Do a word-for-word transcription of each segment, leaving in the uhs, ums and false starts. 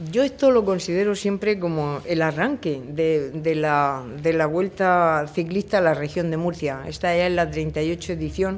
Yo esto lo considero siempre como el arranque de, de, la, de la Vuelta Ciclista a la región de Murcia. Esta ya es la treinta y ocho edición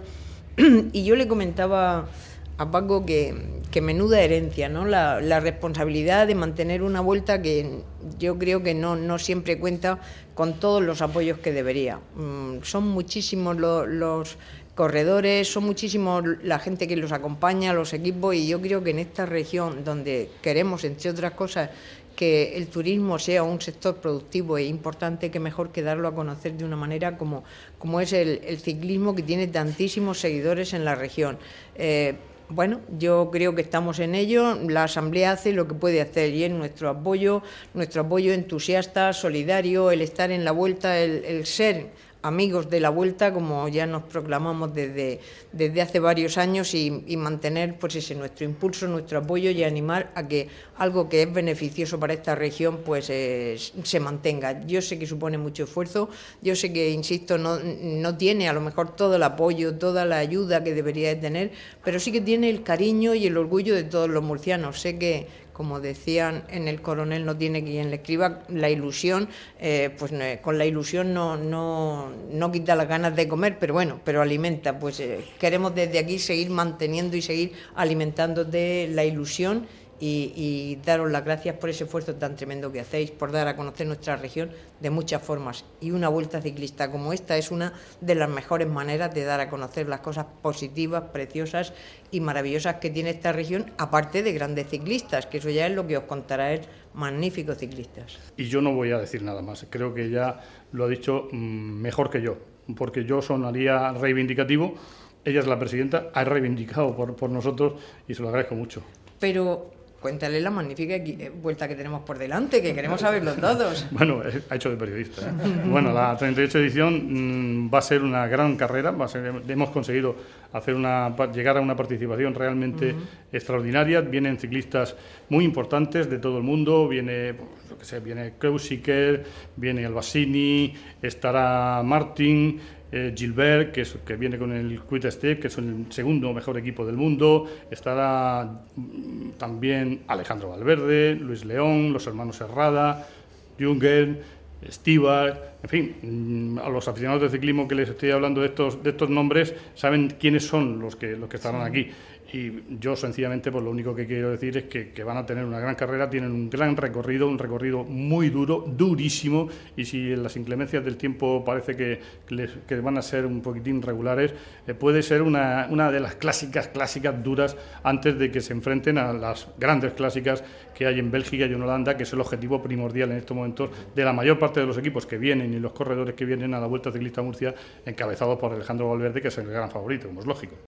y yo le comentaba a Paco que, que menuda herencia, ¿no? La, la responsabilidad de mantener una vuelta que yo creo que no, no siempre cuenta con todos los apoyos que debería. Mm, son muchísimos los, los corredores, son muchísimos la gente que los acompaña, los equipos, y yo creo que en esta región donde queremos, entre otras cosas, que el turismo sea un sector productivo e importante, que mejor que darlo a conocer de una manera como, como es el, el ciclismo, que tiene tantísimos seguidores en la región. Eh, Bueno, yo creo que estamos en ello, la Asamblea hace lo que puede hacer y es nuestro apoyo, nuestro apoyo entusiasta, solidario, el estar en la vuelta, el, el ser amigos de la vuelta, como ya nos proclamamos desde, desde hace varios años, y, y mantener pues ese nuestro impulso, nuestro apoyo, y animar a que algo que es beneficioso para esta región pues eh, se mantenga. Yo sé que supone mucho esfuerzo, yo sé que, insisto, no, no tiene a lo mejor todo el apoyo, toda la ayuda que debería de tener, pero sí que tiene el cariño y el orgullo de todos los murcianos. Sé que, como decían en El Coronel, no tiene quien le escriba, la ilusión, eh, pues con la ilusión no, no, no quita las ganas de comer, pero bueno, pero alimenta. Pues eh, queremos desde aquí seguir manteniendo y seguir alimentando de la ilusión y, y daros las gracias por ese esfuerzo tan tremendo que hacéis, por dar a conocer nuestra región de muchas formas. Y una vuelta ciclista como esta es una de las mejores maneras de dar a conocer las cosas positivas, preciosas y maravillosas que tiene esta región, aparte de grandes ciclistas, que eso ya es lo que os contará él, magníficos ciclistas. Y yo no voy a decir nada más, creo que ya lo ha dicho mmm, mejor que yo, porque yo sonaría reivindicativo. Ella es la presidenta, ha reivindicado por, por nosotros y se lo agradezco mucho. Pero cuéntale la magnífica vuelta que tenemos por delante, que queremos saberlo todos. Bueno, ha hecho de periodista, ¿eh? Bueno, la treinta y ocho edición mmm, va a ser una gran carrera, va a ser, hemos conseguido hacer una, llegar a una participación realmente uh-huh. extraordinaria. Vienen ciclistas muy importantes de todo el mundo, viene, pues, yo qué sé, viene Kreuziger, viene Albasini, estará Martin, Eh, Gilbert, que, es, que viene con el Quick Step, que es el segundo mejor equipo del mundo, estará mm, también Alejandro Valverde, Luis León, los hermanos Herrada, Jungel, Stewart, en fin, mmm, a los aficionados de ciclismo que les estoy hablando de estos, de estos nombres, saben quiénes son los que, los que estarán sí. aquí. Y yo, sencillamente, pues lo único que quiero decir es que, que van a tener una gran carrera, tienen un gran recorrido, un recorrido muy duro, durísimo, y si las inclemencias del tiempo parece que, que, les, que van a ser un poquitín regulares, eh, puede ser una, una de las clásicas, clásicas duras antes de que se enfrenten a las grandes clásicas que hay en Bélgica y en Holanda, que es el objetivo primordial en estos momentos de la mayor parte de los equipos que vienen y los corredores que vienen a la Vuelta Ciclista a Murcia, encabezados por Alejandro Valverde, que es el gran favorito, como es lógico.